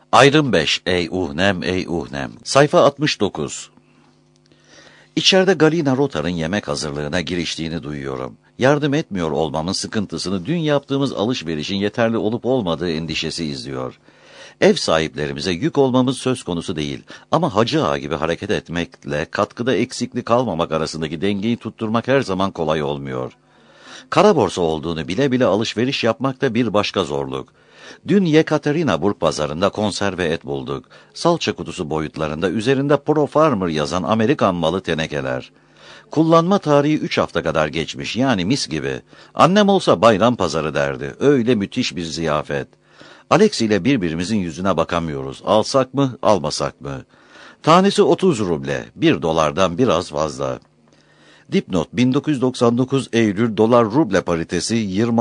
Ayrım 5. Ey uhnem, ey uhnem. Sayfa 69. İçeride Galina Rotar'ın yemek hazırlığına giriştiğini duyuyorum. Yardım etmiyor olmamın sıkıntısını dün yaptığımız alışverişin yeterli olup olmadığı endişesi izliyor. Ev sahiplerimize yük olmamız söz konusu değil. Ama Hacı Ağa gibi hareket etmekle katkıda eksiklik kalmamak arasındaki dengeyi tutturmak her zaman kolay olmuyor. Kara borsa olduğunu bile bile alışveriş yapmak da bir başka zorluk. Dün Yekaterinburg pazarında konserve et bulduk. Salça kutusu boyutlarında üzerinde Pro Farmer yazan Amerikan malı tenekeler. Kullanma tarihi 3 hafta kadar geçmiş, yani mis gibi. Annem olsa bayram pazarı derdi. Öyle müthiş bir ziyafet. Alex ile birbirimizin yüzüne bakamıyoruz. Alsak mı, almasak mı? Tanesi 30 ruble, 1 dolardan biraz fazla. Dipnot: 1999 Eylül dolar ruble paritesi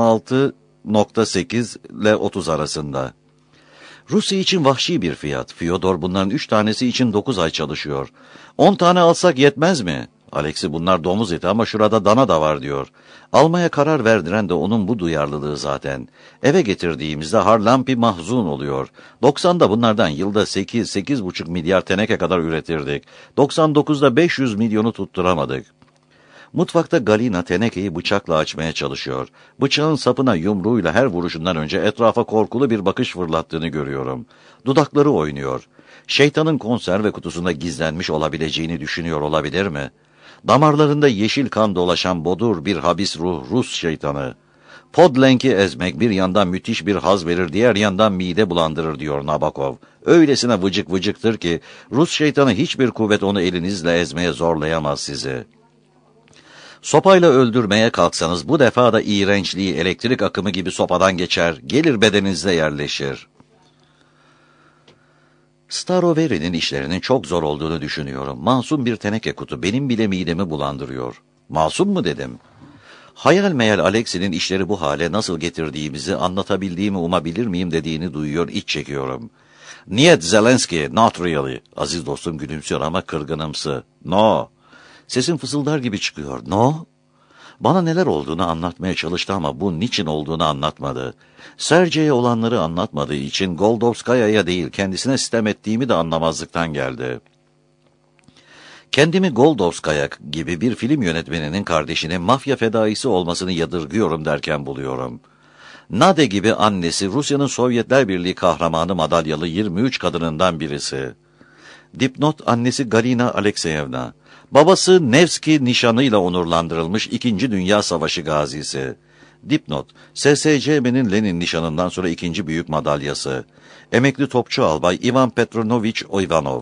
26,8 ile 30 arasında. Rusya için vahşi bir fiyat. Fyodor bunların 3 tanesi için 9 ay çalışıyor. 10 tane alsak yetmez mi? Alex'i bunlar domuz eti ama şurada dana da var diyor. Almaya karar verdiren de onun bu duyarlılığı zaten. Eve getirdiğimizde Harlampi mahzun oluyor. 90'da bunlardan yılda 8-8,5 milyar teneke kadar üretirdik. 99'da 500 milyonu tutturamadık. Mutfakta Galina tenekeyi bıçakla açmaya çalışıyor. Bıçağın sapına yumruğuyla her vuruşundan önce etrafa korkulu bir bakış fırlattığını görüyorum. Dudakları oynuyor. Şeytanın konserve kutusunda gizlenmiş olabileceğini düşünüyor olabilir mi? Damarlarında yeşil kan dolaşan bodur bir habis ruh, Rus şeytanı. Podlenk'i ezmek bir yandan müthiş bir haz verir, diğer yandan mide bulandırır diyor Nabokov. Öylesine vıcık vıcıktır ki Rus şeytanı hiçbir kuvvet onu elinizle ezmeye zorlayamaz sizi. Sopayla öldürmeye kalksanız bu defa da iğrençliği elektrik akımı gibi sopadan geçer, gelir bedeninizde yerleşir. Staroveri'nin işlerinin çok zor olduğunu düşünüyorum. Masum bir teneke kutu benim bile midemi bulandırıyor. Masum mu dedim? Hayal meyal Alex'in işleri bu hale nasıl getirdiğimizi anlatabildiğimi umabilir miyim dediğini duyuyor, iç çekiyorum. Niyet Zelenski, not really. Aziz dostum gülümsüyor ama kırgınımsı. No. Sesim fısıldar gibi çıkıyor. No? Bana neler olduğunu anlatmaya çalıştı ama bu niçin olduğunu anlatmadı. Sergey'e olanları anlatmadığı için Goldovskaya'ya değil kendisine sitem ettiğimi de anlamazlıktan geldi. Kendimi Goldovskaya gibi bir film yönetmeninin kardeşinin mafya fedaisi olmasını yadırgıyorum derken buluyorum. Nade gibi annesi Rusya'nın Sovyetler Birliği kahramanı madalyalı 23 kadınından birisi. Dipnot: annesi Galina Alexeyevna. Babası Nevski nişanıyla onurlandırılmış 2. Dünya Savaşı gazisi. Dipnot: SSCB'nin Lenin nişanından sonra 2. büyük madalyası. Emekli topçu albay Ivan Petronovich Ivanov.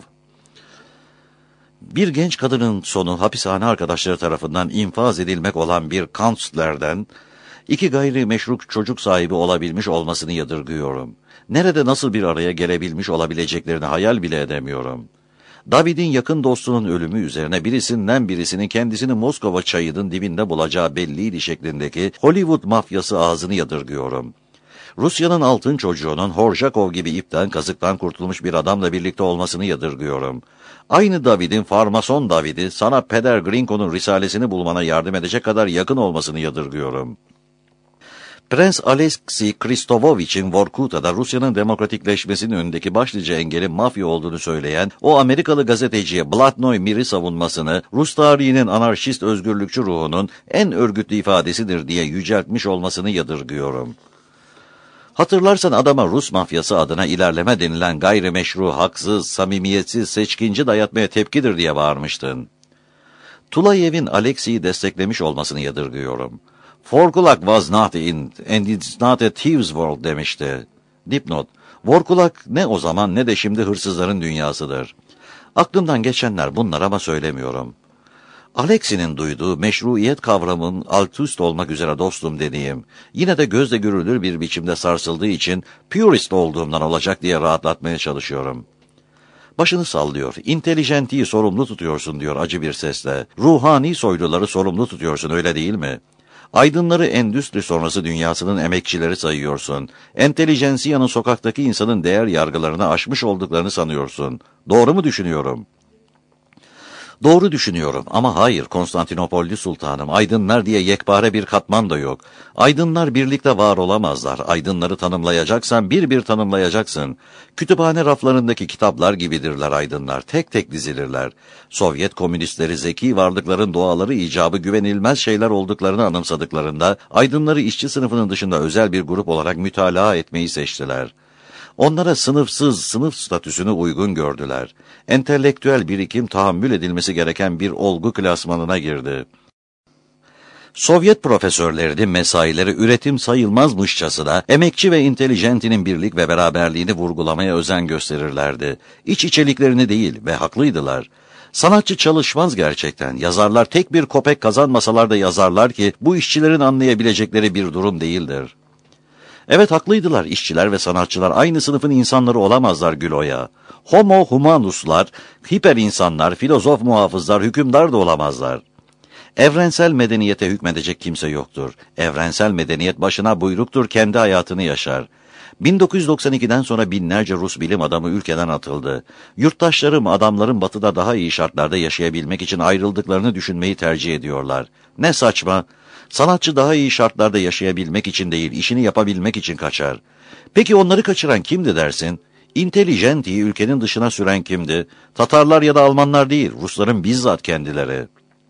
Bir genç kadının sonu hapishane arkadaşları tarafından infaz edilmek olan bir kanslerden 2 gayrimeşru çocuk sahibi olabilmiş olmasını yadırgıyorum. Nerede nasıl bir araya gelebilmiş olabileceklerini hayal bile edemiyorum. David'in yakın dostunun ölümü üzerine birisinden birisinin kendisini Moskova çayının dibinde bulacağı belliydi şeklindeki Hollywood mafyası ağzını yadırgıyorum. Rusya'nın altın çocuğunun Horjakov gibi ipten kazıktan kurtulmuş bir adamla birlikte olmasını yadırgıyorum. Aynı David'in farmason David'i sana Peder Grinko'nun risalesini bulmana yardım edecek kadar yakın olmasını yadırgıyorum. Prens Alexei Kristovovich'in Vorkuta'da Rusya'nın demokratikleşmesinin önündeki başlıca engelin mafya olduğunu söyleyen o Amerikalı gazeteciye Blatnoy Mir'i savunmasını Rus tarihinin anarşist özgürlükçü ruhunun en örgütlü ifadesidir diye yüceltmiş olmasını yadırgıyorum. Hatırlarsan adama Rus mafyası adına ilerleme denilen gayrimeşru, haksız, samimiyetsiz, seçkinci dayatmaya tepkidir diye bağırmıştın. Tulayev'in Alexei'yi desteklemiş olmasını yadırgıyorum. Vorkulak was not in and it's not a thieves world demişti. Dipnot: Vorkulak ne o zaman ne de şimdi hırsızların dünyasıdır. Aklımdan geçenler bunlar ama söylemiyorum. Alexei'nin duyduğu meşruiyet kavramının altüst olmak üzere dostum dediğim, yine de gözle görülür bir biçimde sarsıldığı için purist olduğumdan olacak diye rahatlatmaya çalışıyorum. Başını sallıyor. İntelijentiyi sorumlu tutuyorsun diyor acı bir sesle. Ruhani soyluları sorumlu tutuyorsun, öyle değil mi? Aydınları endüstri sonrası dünyasının emekçileri sayıyorsun. Entelijensiyanın sokaktaki insanın değer yargılarını aşmış olduklarını sanıyorsun. Doğru mu düşünüyorum? Doğru düşünüyorum ama hayır Konstantinopollü sultanım, aydınlar diye yekpare bir katman da yok. Aydınlar birlikte var olamazlar. Aydınları tanımlayacaksan bir bir tanımlayacaksın. Kütüphane raflarındaki kitaplar gibidirler aydınlar, tek tek dizilirler. Sovyet komünistleri zeki varlıkların doğaları icabı güvenilmez şeyler olduklarını anımsadıklarında, aydınları işçi sınıfının dışında özel bir grup olarak mütalaa etmeyi seçtiler. Onlara sınıfsız, sınıf statüsünü uygun gördüler. Entelektüel birikim tahammül edilmesi gereken bir olgu klasmanına girdi. Sovyet profesörleri mesaileri üretim sayılmazmışçasına emekçi ve intelijentinin birlik ve beraberliğini vurgulamaya özen gösterirlerdi. İç içeliklerini değil ve haklıydılar. Sanatçı çalışmaz gerçekten. Yazarlar tek bir kopek kazanmasalar da yazarlar ki bu işçilerin anlayabilecekleri bir durum değildir. Evet haklıydılar, işçiler ve sanatçılar aynı sınıfın insanları olamazlar Gülo'ya. Homo humanuslar, hiper insanlar, filozof muhafızlar, hükümdar da olamazlar. Evrensel medeniyete hükmedecek kimse yoktur. Evrensel medeniyet başına buyruktur, kendi hayatını yaşar. 1992'den sonra binlerce Rus bilim adamı ülkeden atıldı. Yurttaşlarım, adamların batıda daha iyi şartlarda yaşayabilmek için ayrıldıklarını düşünmeyi tercih ediyorlar. Ne saçma! Sanatçı daha iyi şartlarda yaşayabilmek için değil, işini yapabilmek için kaçar. Peki onları kaçıran kimdi dersin? İntelijentiyi ülkenin dışına süren kimdi? Tatarlar ya da Almanlar değil, Rusların bizzat kendileri.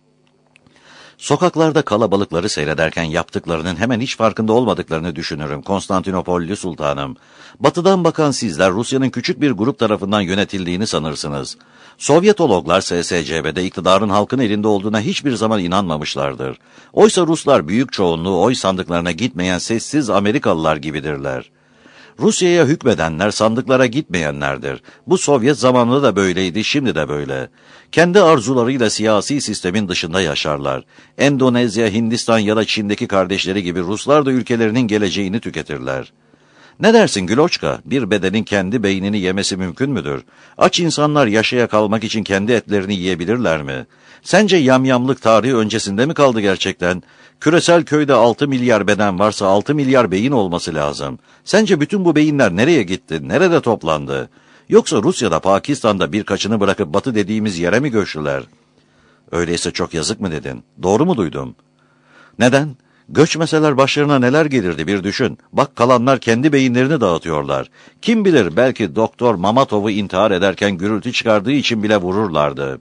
Sokaklarda kalabalıkları seyrederken yaptıklarının hemen hiç farkında olmadıklarını düşünürüm Konstantinopollü sultanım. Batıdan bakan sizler Rusya'nın küçük bir grup tarafından yönetildiğini sanırsınız. Sovyetologlar SSCB'de iktidarın halkın elinde olduğuna hiçbir zaman inanmamışlardır. Oysa Ruslar büyük çoğunluğu oy sandıklarına gitmeyen sessiz Amerikalılar gibidirler. Rusya'ya hükmedenler sandıklara gitmeyenlerdir. Bu Sovyet zamanında da böyleydi, şimdi de böyle. Kendi arzularıyla siyasi sistemin dışında yaşarlar. Endonezya, Hindistan ya da Çin'deki kardeşleri gibi Ruslar da ülkelerinin geleceğini tüketirler. Ne dersin Güloçka? Bir bedenin kendi beynini yemesi mümkün müdür? Aç insanlar yaşaya kalmak için kendi etlerini yiyebilirler mi? Sence yamyamlık tarihi öncesinde mi kaldı gerçekten? Küresel köyde 6 milyar beden varsa 6 milyar beyin olması lazım. Sence bütün bu beyinler nereye gitti? Nerede toplandı? Yoksa Rusya'da, Pakistan'da birkaçını bırakıp batı dediğimiz yere mi göçtüler? Öyleyse çok yazık mı dedin? Doğru mu duydum? Neden? Göçmeseler başlarına neler gelirdi bir düşün. Bak kalanlar kendi beyinlerini dağıtıyorlar. Kim bilir belki Doktor Mamatov'u intihar ederken gürültü çıkardığı için bile vururlardı.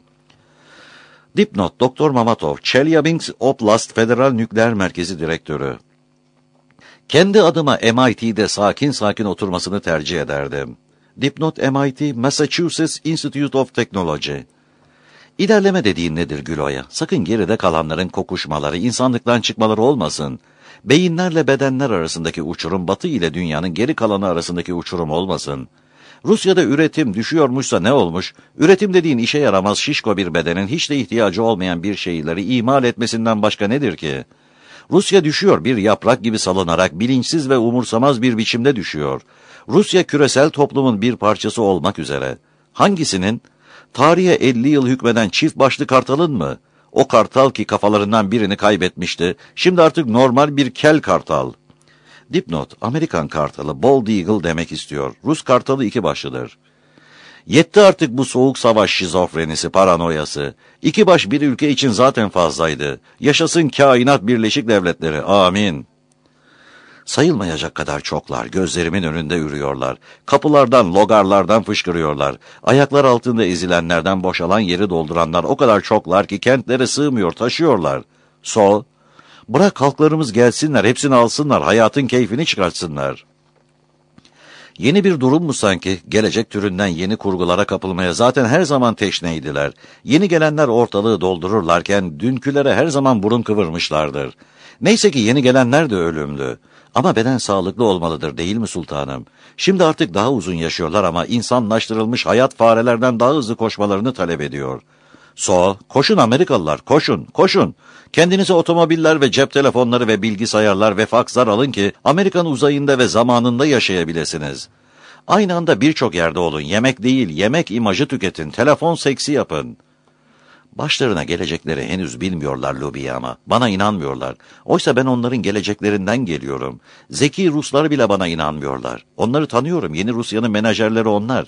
Dipnot: Doktor Mamatov, Chelyabinsk Oblast Federal Nükleer Merkezi Direktörü. Kendi adıma MIT'de sakin sakin oturmasını tercih ederdim. Dipnot: MIT, Massachusetts Institute of Technology. İlerleme dediğin nedir Gülo'ya? Sakın geride kalanların kokuşmaları, insanlıktan çıkmaları olmasın. Beyinlerle bedenler arasındaki uçurum, batı ile dünyanın geri kalanı arasındaki uçurum olmasın. Rusya'da üretim düşüyormuşsa ne olmuş? Üretim dediğin işe yaramaz şişko bir bedenin hiç de ihtiyacı olmayan bir şeyleri imal etmesinden başka nedir ki? Rusya düşüyor, bir yaprak gibi salınarak bilinçsiz ve umursamaz bir biçimde düşüyor. Rusya küresel toplumun bir parçası olmak üzere. Hangisinin? Tarihe 50 yıl hükmeden çift başlı kartalın mı? O kartal ki kafalarından birini kaybetmişti, şimdi artık normal bir kel kartal. Dipnot: Amerikan kartalı, bald eagle demek istiyor. Rus kartalı iki başlıdır. Yetti artık bu soğuk savaş şizofrenisi, paranoyası. İki baş bir ülke için zaten fazlaydı. Yaşasın kainat Birleşik Devletleri, amin. Sayılmayacak kadar çoklar, gözlerimin önünde ürüyorlar. Kapılardan, logarlardan fışkırıyorlar. Ayaklar altında ezilenlerden boşalan yeri dolduranlar o kadar çoklar ki kentlere sığmıyor, taşıyorlar. Bırak halklarımız gelsinler, hepsini alsınlar, hayatın keyfini çıkartsınlar. Yeni bir durum mu sanki? Gelecek türünden yeni kurgulara kapılmaya zaten her zaman teşneydiler. Yeni gelenler ortalığı doldururlarken dünkülere her zaman burun kıvırmışlardır. Neyse ki yeni gelenler de ölümlü. Ama beden sağlıklı olmalıdır değil mi sultanım? Şimdi artık daha uzun yaşıyorlar ama insanlaştırılmış hayat farelerden daha hızlı koşmalarını talep ediyor. Koşun Amerikalılar, koşun, koşun. Kendinize otomobiller ve cep telefonları ve bilgisayarlar ve fakslar alın ki Amerikan uzayında ve zamanında yaşayabilirsiniz. Aynı anda birçok yerde olun, yemek değil, yemek imajı tüketin, telefon seksi yapın. Başlarına gelecekleri henüz bilmiyorlar lobiyi ama bana inanmıyorlar. Oysa ben onların geleceklerinden geliyorum. Zeki Ruslar bile bana inanmıyorlar. Onları tanıyorum, yeni Rusya'nın menajerleri onlar.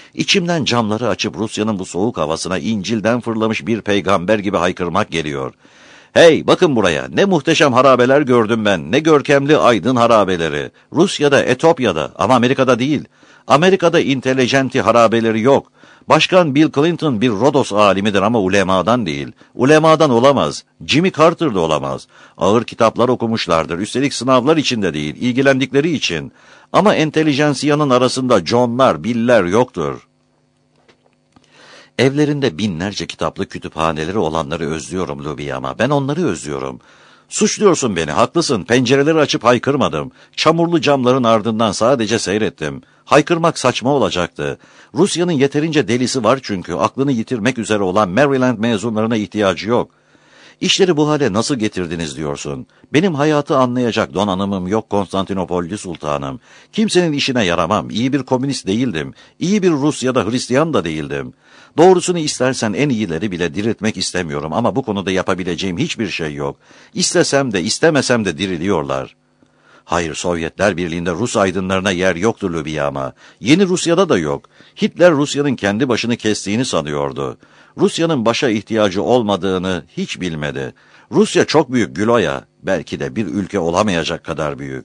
İçimden camları açıp Rusya'nın bu soğuk havasına İncil'den fırlamış bir peygamber gibi haykırmak geliyor. Hey, bakın buraya, ne muhteşem harabeler gördüm ben, ne görkemli aydın harabeleri. Rusya'da, Etopya'da ama Amerika'da değil. Amerika'da intelijenti harabeleri yok. Başkan Bill Clinton bir Rodos alimidir ama ulemadan değil. Ulemadan olamaz. Jimmy Carter da olamaz. Ağır kitaplar okumuşlardır. Üstelik sınavlar içinde değil, ilgilendikleri için. Ama entelijansiyanın arasında John'lar, Bill'ler yoktur. Evlerinde binlerce kitaplı kütüphaneleri olanları özlüyorum Luby ama ben onları özlüyorum. Suçluyorsun beni, haklısın. Pencereleri açıp haykırmadım. Çamurlu camların ardından sadece seyrettim. Haykırmak saçma olacaktı. Rusya'nın yeterince delisi var çünkü aklını yitirmek üzere olan Maryland mezunlarına ihtiyacı yok. İşleri bu hale nasıl getirdiniz diyorsun. Benim hayatı anlayacak donanımım yok Konstantinopolli sultanım. Kimsenin işine yaramam. İyi bir komünist değildim. İyi bir Rus ya da Hristiyan da değildim. Doğrusunu istersen en iyileri bile diriltmek istemiyorum ama bu konuda yapabileceğim hiçbir şey yok. İstesem de istemesem de diriliyorlar. Hayır, Sovyetler Birliği'nde Rus aydınlarına yer yoktur Luby ama. Yeni Rusya'da da yok. Hitler Rusya'nın kendi başını kestiğini sanıyordu. Rusya'nın başa ihtiyacı olmadığını hiç bilmedi. Rusya çok büyük Güloya, belki de bir ülke olamayacak kadar büyük.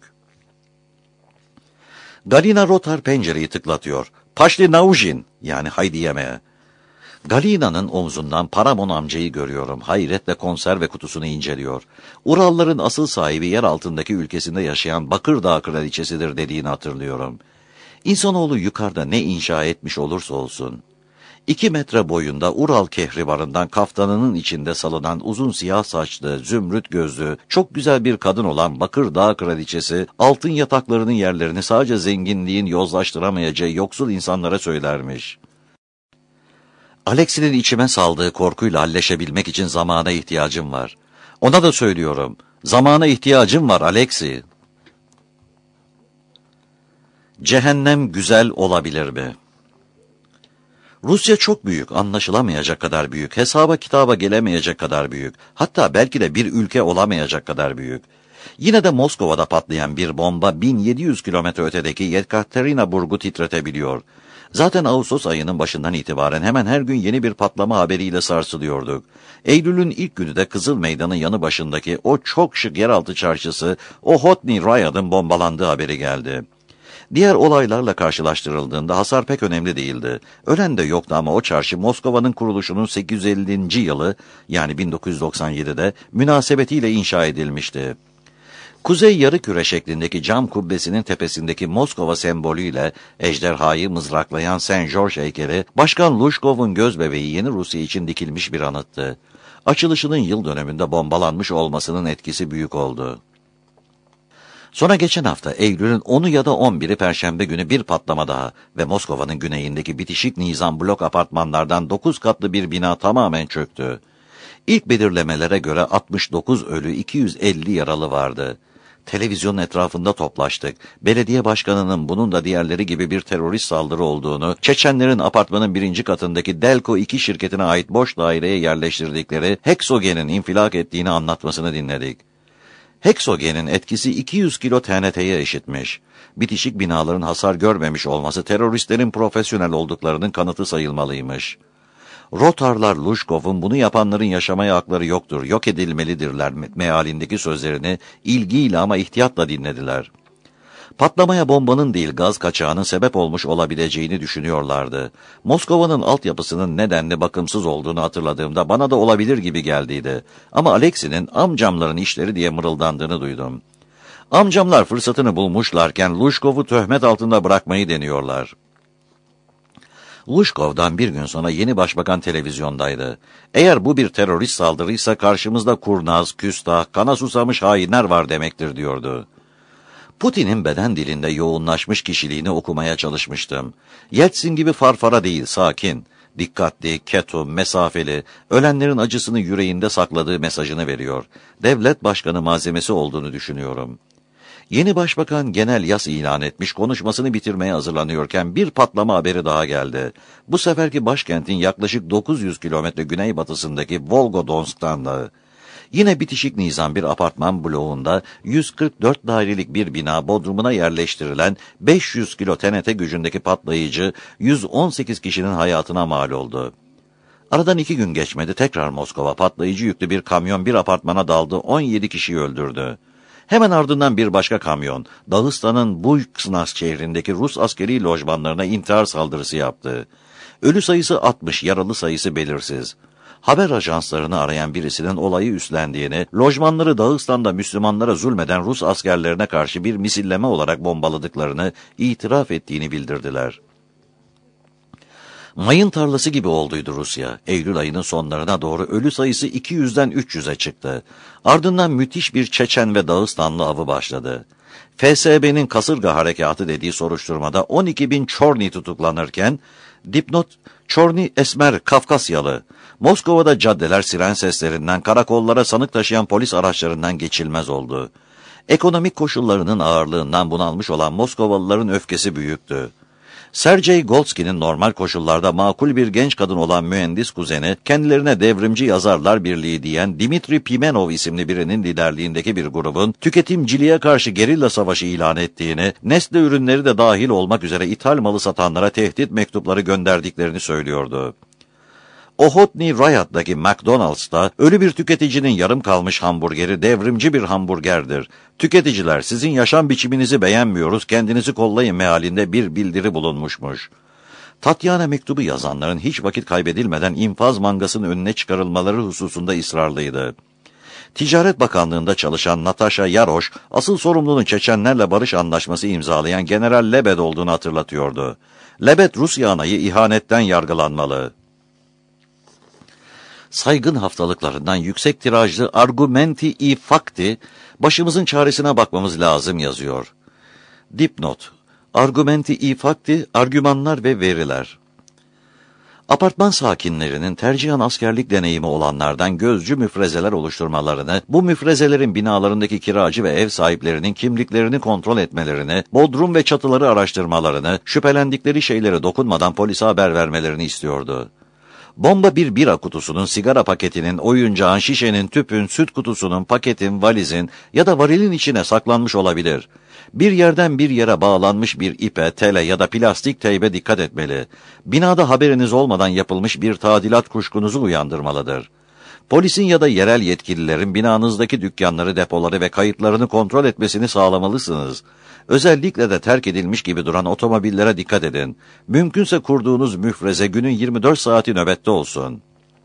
Galina Rotar pencereyi tıklatıyor. Paşli Naujin, yani haydi yemeğe. Galina'nın omzundan Paramon amcayı görüyorum. Hayretle konserve kutusunu inceliyor. Uralların asıl sahibi yer altındaki ülkesinde yaşayan Bakırdağ kraliçesidir dediğini hatırlıyorum. İnsanoğlu yukarıda ne inşa etmiş olursa olsun. 2 metre boyunda Ural kehribarından kaftanının içinde salınan uzun siyah saçlı, zümrüt gözlü, çok güzel bir kadın olan Bakırdağ kraliçesi, altın yataklarının yerlerini sadece zenginliğin yozlaştıramayacağı yoksul insanlara söylermiş. Alexi'nin içime saldığı korkuyla halleşebilmek için zamana ihtiyacım var. Ona da söylüyorum, zamana ihtiyacım var Alexi. Cehennem güzel olabilir mi? Rusya çok büyük, anlaşılamayacak kadar büyük, hesaba kitaba gelemeyecek kadar büyük, hatta belki de bir ülke olamayacak kadar büyük. Yine de Moskova'da patlayan bir bomba 1700 kilometre ötedeki Yekaterinburg'u titretebiliyor. Zaten Ağustos ayının başından itibaren hemen her gün yeni bir patlama haberiyle sarsılıyorduk. Eylül'ün ilk günü de Kızıl Meydan'ın yanı başındaki o çok şık yeraltı çarşısı, o Hotny Rayad'ın bombalandığı haberi geldi. Diğer olaylarla karşılaştırıldığında hasar pek önemli değildi. Ölen de yoktu ama o çarşı Moskova'nın kuruluşunun 850. yılı yani 1997'de münasebetiyle inşa edilmişti. Kuzey yarıküre şeklindeki cam kubbesinin tepesindeki Moskova sembolüyle ejderhayı mızraklayan Saint George heykeli, Başkan Lujkov'un gözbebeği yeni Rusya için dikilmiş bir anıttı. Açılışının yıl dönümünde bombalanmış olmasının etkisi büyük oldu. Sonra geçen hafta Eylül'ün 10'u ya da 11'i Perşembe günü bir patlama daha ve Moskova'nın güneyindeki bitişik nizam blok apartmanlardan 9 katlı bir bina tamamen çöktü. İlk belirlemelere göre 69 ölü, 250 yaralı vardı. Televizyonun etrafında toplaştık. Belediye başkanının bunun da diğerleri gibi bir terörist saldırı olduğunu, Çeçenlerin apartmanın 1. katındaki Delco 2 şirketine ait boş daireye yerleştirdikleri Heksogen'in infilak ettiğini anlatmasını dinledik. Heksogen'in etkisi 200 kilo TNT'ye eşitmiş. Bitişik binaların hasar görmemiş olması teröristlerin profesyonel olduklarının kanıtı sayılmalıymış. Rotarlar Lujkov'un bunu yapanların yaşamaya hakları yoktur, yok edilmelidirler mealindeki sözlerini ilgiyle ama ihtiyatla dinlediler. Patlamaya bombanın değil gaz kaçağının sebep olmuş olabileceğini düşünüyorlardı. Moskova'nın altyapısının nedenli bakımsız olduğunu hatırladığımda bana da olabilir gibi geldiydi. Ama Alexi'nin amcamların işleri diye mırıldandığını duydum. Amcamlar fırsatını bulmuşlarken Lujkov'u töhmet altında bırakmayı deniyorlar. Lujkov'dan bir gün sonra yeni başbakan televizyondaydı. Eğer bu bir terörist saldırıysa karşımızda kurnaz, küstah, kana susamış hainler var demektir diyordu. Putin'in beden dilinde yoğunlaşmış kişiliğini okumaya çalışmıştım. Yeltsin gibi farfara değil, sakin, dikkatli, ketum, mesafeli, ölenlerin acısını yüreğinde sakladığı mesajını veriyor. Devlet başkanı malzemesi olduğunu düşünüyorum. Yeni başbakan genel yas ilan etmiş, konuşmasını bitirmeye hazırlanıyorken bir patlama haberi daha geldi. Bu seferki başkentin yaklaşık 900 kilometre güneybatısındaki Volgodonsk'tandı. Yine bitişik nizam bir apartman bloğunda 144 dairelik bir bina bodrumuna yerleştirilen 500 kilo TNT gücündeki patlayıcı 118 kişinin hayatına mal oldu. Aradan 2 gün geçmedi, tekrar Moskova patlayıcı yüklü bir kamyon bir apartmana daldı, 17 kişiyi öldürdü. Hemen ardından bir başka kamyon, Dağıstan'ın Buysnas şehrindeki Rus askeri lojmanlarına intihar saldırısı yaptı. Ölü sayısı 60, yaralı sayısı belirsiz. Haber ajanslarını arayan birisinin olayı üstlendiğini, lojmanları Dağıstan'da Müslümanlara zulmeden Rus askerlerine karşı bir misilleme olarak bombaladıklarını itiraf ettiğini bildirdiler. Mayın tarlası gibi olduydu Rusya. Eylül ayının sonlarına doğru ölü sayısı 200'den 300'e çıktı. Ardından müthiş bir Çeçen ve Dağıstanlı avı başladı. FSB'nin kasırga harekatı dediği soruşturmada 12.000 Çorni tutuklanırken, dipnot Çorni esmer Kafkasyalı. Moskova'da caddeler siren seslerinden, karakollara sanık taşıyan polis araçlarından geçilmez oldu. Ekonomik koşullarının ağırlığından bunalmış olan Moskovalıların öfkesi büyüktü. Sergey Golski'nin normal koşullarda makul bir genç kadın olan mühendis kuzeni, kendilerine devrimci yazarlar birliği diyen Dimitri Pimenov isimli birinin liderliğindeki bir grubun tüketimciliğe karşı gerilla savaşı ilan ettiğini, Nestle ürünleri de dahil olmak üzere ithal malı satanlara tehdit mektupları gönderdiklerini söylüyordu. Ohotny Rayat'taki McDonald's'ta ölü bir tüketicinin yarım kalmış hamburgeri devrimci bir hamburgerdir. Tüketiciler, sizin yaşam biçiminizi beğenmiyoruz, kendinizi kollayın mealinde bir bildiri bulunmuşmuş. Tatyana mektubu yazanların hiç vakit kaybedilmeden infaz mangasının önüne çıkarılmaları hususunda ısrarlıydı. Ticaret Bakanlığı'nda çalışan Natasha Yaroş, asıl sorumlunun Çeçenlerle barış anlaşması imzalayan General Lebed olduğunu hatırlatıyordu. Lebed, Rus yanayı ihanetten yargılanmalı. Saygın haftalıklarından yüksek tirajlı Argumenti Fakti, başımızın çaresine bakmamız lazım yazıyor. Dipnot: Argumenti Fakti, argümanlar ve veriler. Apartman sakinlerinin tercihen askerlik deneyimi olanlardan gözcü müfrezeler oluşturmalarını, bu müfrezelerin binalarındaki kiracı ve ev sahiplerinin kimliklerini kontrol etmelerini, bodrum ve çatıları araştırmalarını, şüphelendikleri şeylere dokunmadan polise haber vermelerini istiyordu. Bomba bir bira kutusunun, sigara paketinin, oyuncağın, şişenin, tüpün, süt kutusunun, paketin, valizin ya da varilin içine saklanmış olabilir. Bir yerden bir yere bağlanmış bir ipe, tele ya da plastik teybe dikkat etmeli. Binada haberiniz olmadan yapılmış bir tadilat kuşkunuzu uyandırmalıdır. Polisin ya da yerel yetkililerin binanızdaki dükkanları, depoları ve kayıtlarını kontrol etmesini sağlamalısınız. Özellikle de terk edilmiş gibi duran otomobillere dikkat edin. Mümkünse kurduğunuz müfreze günün 24 saati nöbette olsun.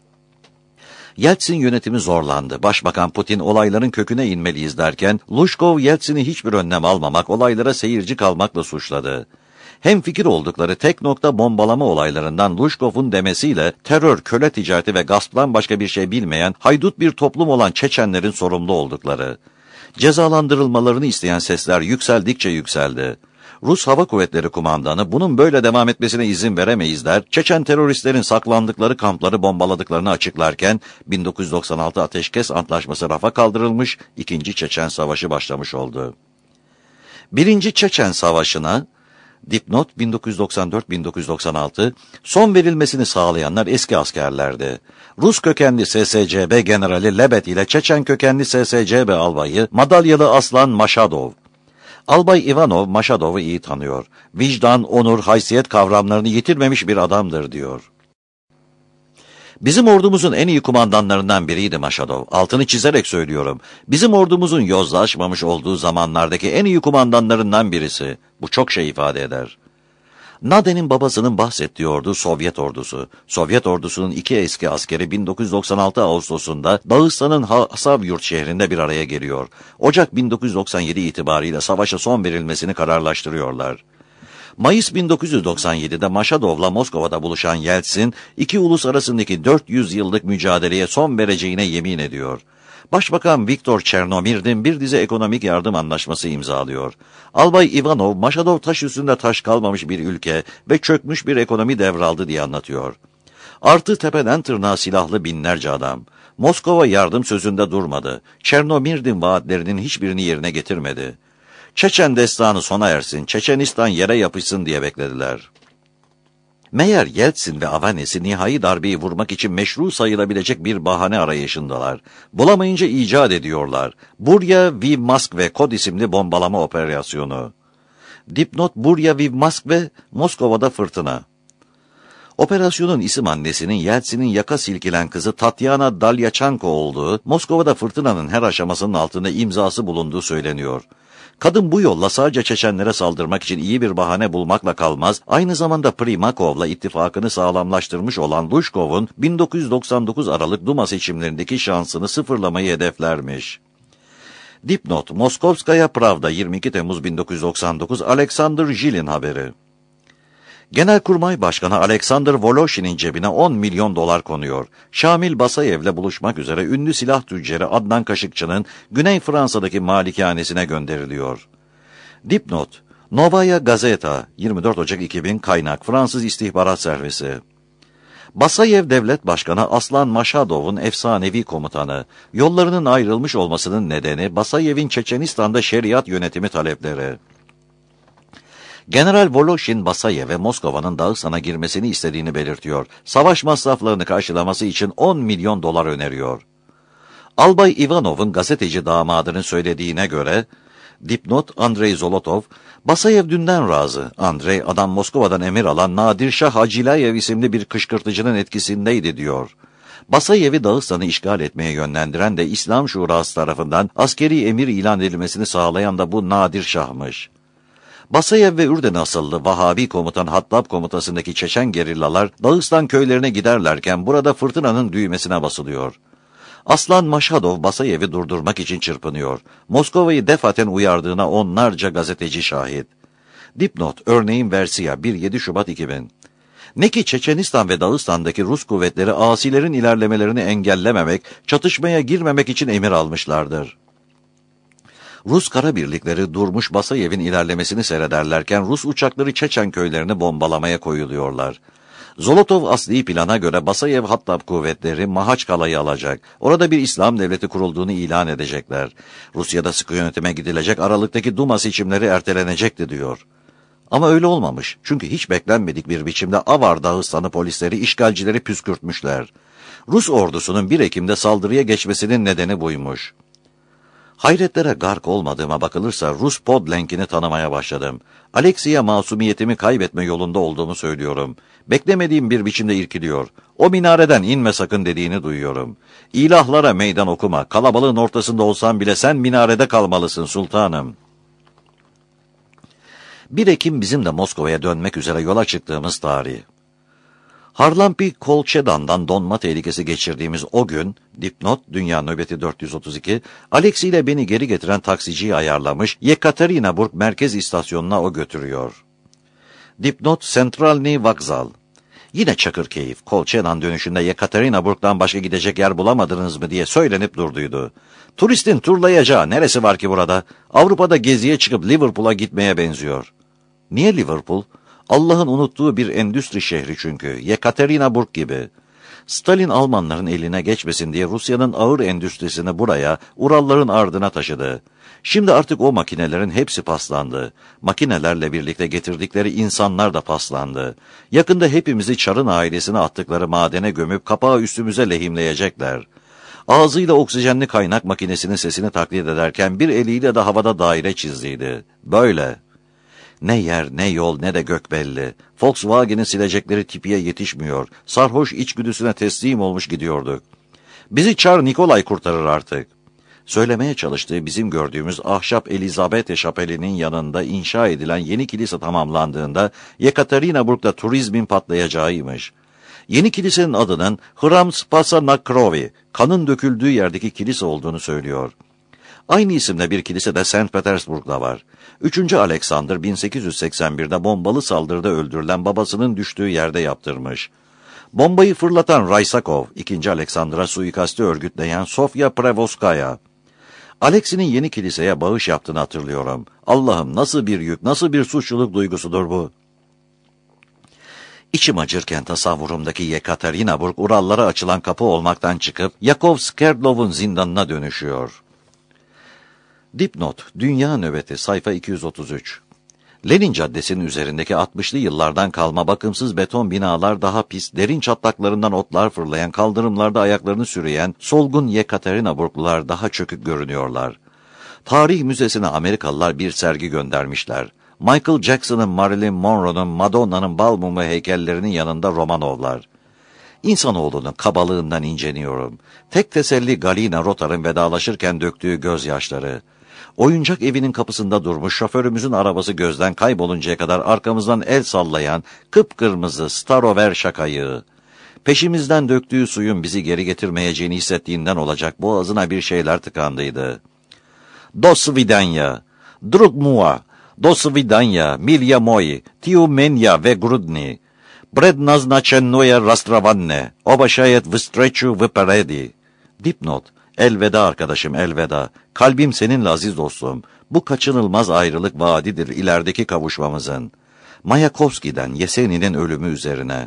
Yeltsin yönetimi zorlandı. Başbakan Putin olayların köküne inmeliyiz derken, Luşkov Yeltsin'i hiçbir önlem almamak, olaylara seyirci kalmakla suçladı. Hemfikir oldukları tek nokta bombalama olaylarından Luşkov'un demesiyle terör, köle ticareti ve gasptan başka bir şey bilmeyen haydut bir toplum olan Çeçenlerin sorumlu oldukları. Cezalandırılmalarını isteyen sesler yükseldikçe yükseldi. Rus Hava Kuvvetleri Kumandanı bunun böyle devam etmesine izin veremeyiz der, Çeçen teröristlerin saklandıkları kampları bombaladıklarını açıklarken 1996 Ateşkes Antlaşması rafa kaldırılmış, 2. Çeçen Savaşı başlamış oldu. 1. Çeçen Savaşı'na dipnot 1994-1996 son verilmesini sağlayanlar eski askerlerdi. Rus kökenli SSCB Generali Lebed ile Çeçen kökenli SSCB albayı madalyalı Aslan Maşadov. Albay Ivanov Maşadov'u iyi tanıyor. Vicdan, onur, haysiyet kavramlarını yitirmemiş bir adamdır diyor. Bizim ordumuzun en iyi kumandanlarından biriydi Maşadov. Altını çizerek söylüyorum. Bizim ordumuzun yozlaşmamış olduğu zamanlardaki en iyi kumandanlarından birisi. Bu çok şey ifade eder. Nade'nin babasının bahsettiği ordu Sovyet ordusu. Sovyet ordusunun 2 eski askeri 1996 Ağustos'unda Dağıstan'ın Hasavyurt şehrinde bir araya geliyor. Ocak 1997 itibariyle savaşa son verilmesini kararlaştırıyorlar. Mayıs 1997'de Maşadov'la Moskova'da buluşan Yeltsin, iki ulus arasındaki 400 yıllık mücadeleye son vereceğine yemin ediyor. Başbakan Viktor Çernomirdin bir dizi ekonomik yardım anlaşması imzalıyor. Albay Ivanov, Maşadov taş üstünde taş kalmamış bir ülke ve çökmüş bir ekonomi devraldı diye anlatıyor. Artı tepeden tırnağa silahlı binlerce adam. Moskova yardım sözünde durmadı. Çernomirdin vaatlerinin hiçbirini yerine getirmedi. Çeçen destanı sona ersin, Çeçenistan yere yapışsın diye beklediler. Meğer Yeltsin ve Avanesi nihai darbeyi vurmak için meşru sayılabilecek bir bahane arayışındalar. Bulamayınca icat ediyorlar. Burya v Moskva kod isimli bombalama operasyonu. Dipnot Burya v Moskva, Moskova'da fırtına. Operasyonun isim annesinin Yeltsin'in yaka silkilen kızı Tatyana Dalyachenko olduğu, Moskova'da fırtınanın her aşamasının altında imzası bulunduğu söyleniyor. Kadın bu yolla sadece Çeçenlere saldırmak için iyi bir bahane bulmakla kalmaz, aynı zamanda Primakov'la ittifakını sağlamlaştırmış olan Luşkov'un 1999 Aralık Duma seçimlerindeki şansını sıfırlamayı hedeflermiş. Dipnot, Moskovskaya Pravda 22 Temmuz 1999 Alexander Zhilin haberi. Genelkurmay Başkanı Alexander Voloshin'in cebine 10 milyon dolar konuyor. Şamil Basayev'le buluşmak üzere ünlü silah tüccarı Adnan Kaşıkçı'nın Güney Fransa'daki malikanesine gönderiliyor. Dipnot, Novaya Gazeta, 24 Ocak 2000 kaynak Fransız İstihbarat Servisi. Basayev Devlet Başkanı Aslan Maşadov'un efsanevi komutanı. Yollarının ayrılmış olmasının nedeni Basayev'in Çeçenistan'da şeriat yönetimi talepleri. General Voloshin, Basayev'e Moskova'nın Dağıstan'a girmesini istediğini belirtiyor. Savaş masraflarını karşılaması için 10 milyon dolar öneriyor. Albay Ivanov'un gazeteci damadının söylediğine göre, dipnot Andrei Zolotov, Basayev dünden razı. Andrei, adam Moskova'dan emir alan Nadirşah Hacilayev isimli bir kışkırtıcının etkisindeydi diyor. Basayev'i Dağıstan'ı işgal etmeye yönlendiren de İslam Şurası tarafından askeri emir ilan edilmesini sağlayan da bu Nadirşah'mış. Basayev ve Ürden asıllı Vahabi komutan Hattab komutasındaki Çeçen gerillalar Dağıstan köylerine giderlerken burada fırtınanın düğmesine basılıyor. Aslan Maşadov Basayev'i durdurmak için çırpınıyor. Moskova'yı defaten uyardığına onlarca gazeteci şahit. Dipnot, örneğin Versiya 1-7 Şubat 2000. Ne ki Çeçenistan ve Dağıstan'daki Rus kuvvetleri asilerin ilerlemelerini engellememek, çatışmaya girmemek için emir almışlardır. Rus kara birlikleri durmuş Basayev'in ilerlemesini seyrederlerken Rus uçakları Çeçen köylerini bombalamaya koyuluyorlar. Zolotov asli plana göre Basayev Hattab kuvvetleri Mahaçkala'yı alacak. Orada bir İslam devleti kurulduğunu ilan edecekler. Rusya'da sıkı yönetime gidilecek, Aralık'taki Duma seçimleri ertelenecekti diyor. Ama öyle olmamış. Çünkü hiç beklenmedik bir biçimde Avar Dağıstanı polisleri işgalcileri püskürtmüşler. Rus ordusunun 1 Ekim'de saldırıya geçmesinin nedeni buymuş. Hayretlere gark olmadığıma bakılırsa Rus Podlenk'ini tanımaya başladım. Aleksi'ye masumiyetimi kaybetme yolunda olduğumu söylüyorum. Beklemediğim bir biçimde irkiliyor. O minareden inme sakın dediğini duyuyorum. İlahlara meydan okuma, kalabalığın ortasında olsan bile sen minarede kalmalısın sultanım. 1 Ekim bizim de Moskova'ya dönmek üzere yola çıktığımız tarih. Harlampi Kolçedan'dan donma tehlikesi geçirdiğimiz o gün, dipnot, Dünya Nöbeti 432, Alexi ile beni geri getiren taksiciyi ayarlamış, Yekaterinburg merkez istasyonuna o götürüyor. Dipnot, Centralny Vokzal. Yine çakır keyif, Kolçedan dönüşünde Yekaterinburg'dan başka gidecek yer bulamadınız mı diye söylenip durduydu. Turistin turlayacağı neresi var ki burada? Avrupa'da geziye çıkıp Liverpool'a gitmeye benziyor. Niye Liverpool? Allah'ın unuttuğu bir endüstri şehri çünkü, Yekaterinburg gibi. Stalin Almanların eline geçmesin diye Rusya'nın ağır endüstrisini buraya, Uralların ardına taşıdı. Şimdi artık o makinelerin hepsi paslandı. Makinelerle birlikte getirdikleri insanlar da paslandı. Yakında hepimizi Çar'ın ailesine attıkları madene gömüp kapağı üstümüze lehimleyecekler. Ağzıyla oksijenli kaynak makinesinin sesini taklit ederken bir eliyle de havada daire çizdiydi. Böyle. Ne yer, ne yol, ne de gök belli. Volkswagen'in silecekleri tipiye yetişmiyor. Sarhoş içgüdüsüne teslim olmuş gidiyorduk. Bizi Çar Nikolay kurtarır artık. Söylemeye çalıştığı bizim gördüğümüz ahşap Elizabeth Şapeli'nin yanında inşa edilen yeni kilise tamamlandığında Yekaterinburg'da turizmin patlayacağıymış. Yeni kilisenin adının Hram Spasa na Krovi, kanın döküldüğü yerdeki kilise olduğunu söylüyor. Aynı isimde bir kilise de St. Petersburg'da var. 3. Alexander 1881'de bombalı saldırıda öldürülen babasının düştüğü yerde yaptırmış. Bombayı fırlatan Raysakov, 2. Alexander'a suikasti örgütleyen Sofya Prevoskaya. Alexi'nin yeni kiliseye bağış yaptığını hatırlıyorum. Allah'ım nasıl bir yük, nasıl bir suçluluk duygusudur bu. İçim acırken tasavvurumdaki Yekaterinburg Urallara açılan kapı olmaktan çıkıp Yakov Skerdlov'un zindanına dönüşüyor. Dipnot, Dünya Nöbeti, sayfa 233. Lenin Caddesi'nin üzerindeki 60'lı yıllardan kalma bakımsız beton binalar daha pis, derin çatlaklarından otlar fırlayan, kaldırımlarda ayaklarını sürüyen solgun Yekaterinburglular daha çökük görünüyorlar. Tarih Müzesi'ne Amerikalılar bir sergi göndermişler. Michael Jackson'ın, Marilyn Monroe'nun, Madonna'nın bal mumu heykellerinin yanında Romanovlar. İnsanoğlunun kabalığından inceniyorum. Tek teselli Galina Rotar'ın vedalaşırken döktüğü gözyaşları. Oyuncak evinin kapısında durmuş şoförümüzün arabası gözden kayboluncaya kadar arkamızdan el sallayan kıpkırmızı Starover şakayı. Peşimizden döktüğü suyun bizi geri getirmeyeceğini hissettiğinden olacak boğazına bir şeyler tıkandıydı. Do svidanya, drug mua, do svidanya, milya moi, tiu menya ve grudni. Prednaznachennoye rastravanne, obaşayet vistreçu vperedi. Dipnot, elveda arkadaşım elveda. Kalbim seninle aziz dostum. Bu kaçınılmaz ayrılık vaadidir ilerideki kavuşmamızın. Mayakovski'den Yeseni'nin ölümü üzerine.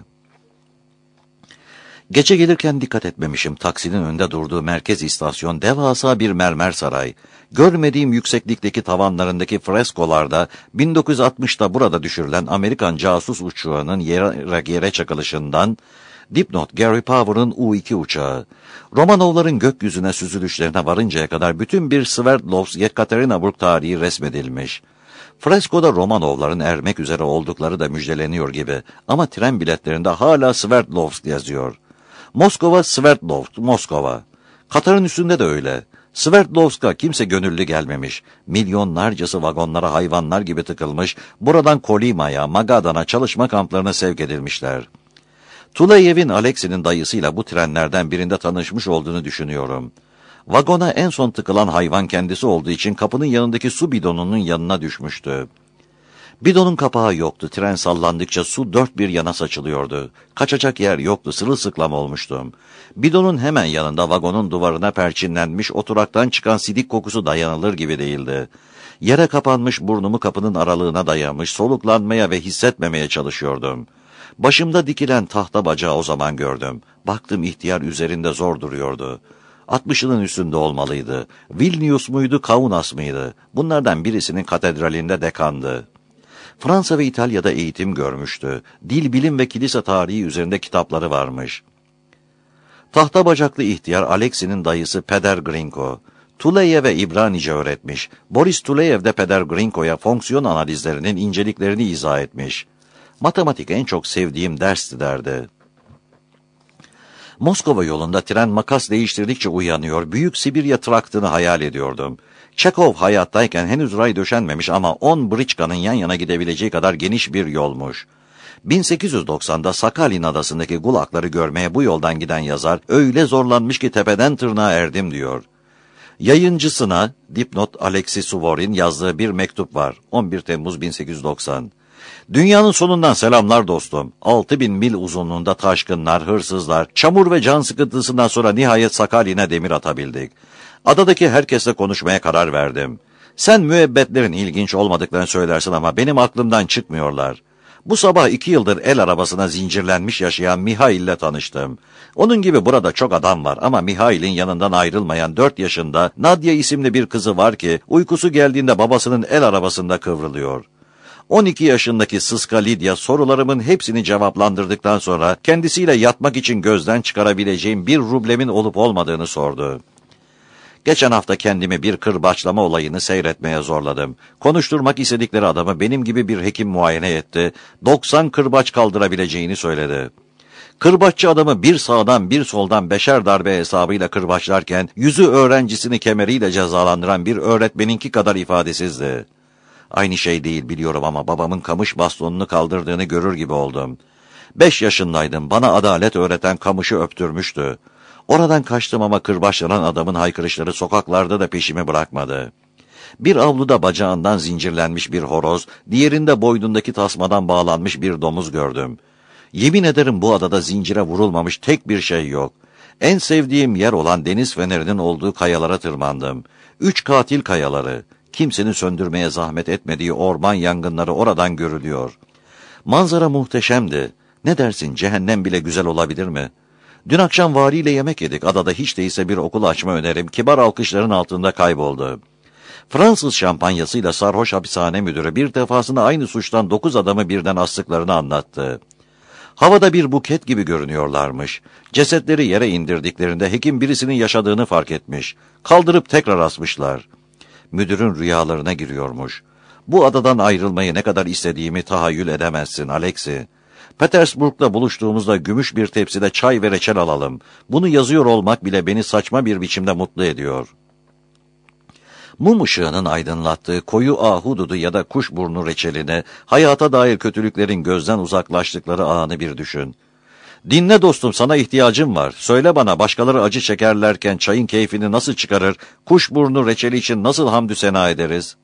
Gece gelirken dikkat etmemişim. Taksinin önünde durduğu merkez istasyon devasa bir mermer saray. Görmediğim yükseklikteki tavanlarındaki freskolarda 1960'ta burada düşürülen Amerikan casus uçağının yere çakılışından, dipnot Gary Power'ın U-2 uçağı. Romanovların gökyüzüne süzülüşlerine varıncaya kadar bütün bir Sverdlovsk Yekaterinburg tarihi resmedilmiş. Freskoda Romanovların ermek üzere oldukları da müjdeleniyor gibi ama tren biletlerinde hala Sverdlovsk yazıyor. Moskova, Sverdlovsk, Moskova. Katarın üstünde de öyle. Sverdlovsk'a kimse gönüllü gelmemiş. Milyonlarcası vagonlara hayvanlar gibi tıkılmış, buradan Kolima'ya, Magadan'a çalışma kamplarına sevk edilmişler. Tulayev'in Aleksi'nin dayısıyla bu trenlerden birinde tanışmış olduğunu düşünüyorum. Vagona en son tıkılan hayvan kendisi olduğu için kapının yanındaki su bidonunun yanına düşmüştü. Bidonun kapağı yoktu. Tren sallandıkça su dört bir yana saçılıyordu. Kaçacak yer yoktu. Sırılsıklam olmuştum. Bidonun hemen yanında vagonun duvarına perçinlenmiş oturaktan çıkan sidik kokusu dayanılır gibi değildi. Yere kapanmış burnumu kapının aralığına dayamış, soluklanmaya ve hissetmemeye çalışıyordum. Başımda dikilen tahta bacağı o zaman gördüm. Baktım ihtiyar üzerinde zor duruyordu. 60'ının üstünde olmalıydı. Vilnius muydu, Kaunas mıydı? Bunlardan birisinin katedralinde dekandı. Fransa ve İtalya'da eğitim görmüştü. Dil, bilim ve kilise tarihi üzerinde kitapları varmış. Tahta bacaklı ihtiyar Aleksi'nin dayısı Peder Grinko. Tuleyev'e İbranice öğretmiş. Boris Tuleyev de Peder Grinko'ya fonksiyon analizlerinin inceliklerini izah etmiş. Matematik en çok sevdiğim dersti derdi. Moskova yolunda tren makas değiştirdikçe uyanıyor, Büyük Sibirya traktını hayal ediyordum. Çekov hayattayken henüz ray döşenmemiş ama 10 briçkanın yan yana gidebileceği kadar geniş bir yolmuş. 1890'da Sakalin adasındaki gulakları görmeye bu yoldan giden yazar öyle zorlanmış ki tepeden tırnağa erdim diyor. Yayıncısına dipnot Alexis Suvorin yazdığı bir mektup var. 11 Temmuz 1890. Dünyanın sonundan selamlar dostum. 6000 mil uzunluğunda taşkınlar, hırsızlar, çamur ve can sıkıntısından sonra nihayet Sakalin'e demir atabildik. Adadaki herkesle konuşmaya karar verdim. Sen müebbetlerin ilginç olmadıklarını söylersin ama benim aklımdan çıkmıyorlar. Bu sabah 2 yıldır el arabasına zincirlenmiş yaşayan Mihail'le tanıştım. Onun gibi burada çok adam var ama Mihail'in yanından ayrılmayan 4 yaşında Nadia isimli bir kızı var ki uykusu geldiğinde babasının el arabasında kıvrılıyor. 12 yaşındaki Sıska Lidya sorularımın hepsini cevaplandırdıktan sonra kendisiyle yatmak için gözden çıkarabileceğim bir rublemin olup olmadığını sordu. Geçen hafta kendimi bir kırbaçlama olayını seyretmeye zorladım. Konuşturmak istedikleri adamı benim gibi bir hekim muayene etti. 90 kırbaç kaldırabileceğini söyledi. Kırbaççı adamı bir sağdan bir soldan 5'er darbe hesabıyla kırbaçlarken yüzü öğrencisini kemeriyle cezalandıran bir öğretmeninki kadar ifadesizdi. Aynı şey değil biliyorum ama babamın kamış bastonunu kaldırdığını görür gibi oldum. 5 yaşındaydım. Bana adalet öğreten kamışı öptürmüştü. Oradan kaçtım ama kırbaçlanan adamın haykırışları sokaklarda da peşimi bırakmadı. Bir avluda bacağından zincirlenmiş bir horoz, diğerinde boynundaki tasmadan bağlanmış bir domuz gördüm. Yemin ederim bu adada zincire vurulmamış tek bir şey yok. En sevdiğim yer olan deniz fenerinin olduğu kayalara tırmandım. 3 katil kayaları. Kimsenin söndürmeye zahmet etmediği orman yangınları oradan görülüyor. Manzara muhteşemdi. Ne dersin, cehennem bile güzel olabilir mi? Dün akşam valiyle yemek yedik. Adada hiç değilse bir okul açma önerim kibar alkışların altında kayboldu. Fransız şampanyasıyla sarhoş hapishane müdürü bir defasında aynı suçtan 9 adamı birden astıklarını anlattı. Havada bir buket gibi görünüyorlarmış. Cesetleri yere indirdiklerinde hekim birisinin yaşadığını fark etmiş. Kaldırıp tekrar asmışlar. Müdürün rüyalarına giriyormuş. Bu adadan ayrılmayı ne kadar istediğimi tahayyül edemezsin Alexi. Petersburg'da buluştuğumuzda gümüş bir tepside çay ve reçel alalım. Bunu yazıyor olmak bile beni saçma bir biçimde mutlu ediyor. Mum ışığının aydınlattığı koyu ahududu ya da kuşburnu reçeline, hayata dair kötülüklerin gözden uzaklaştıkları anı bir düşün. Dinle dostum, sana ihtiyacım var. Söyle bana, başkaları acı çekerlerken çayın keyfini nasıl çıkarır, kuşburnu reçeli için nasıl hamdü sena ederiz?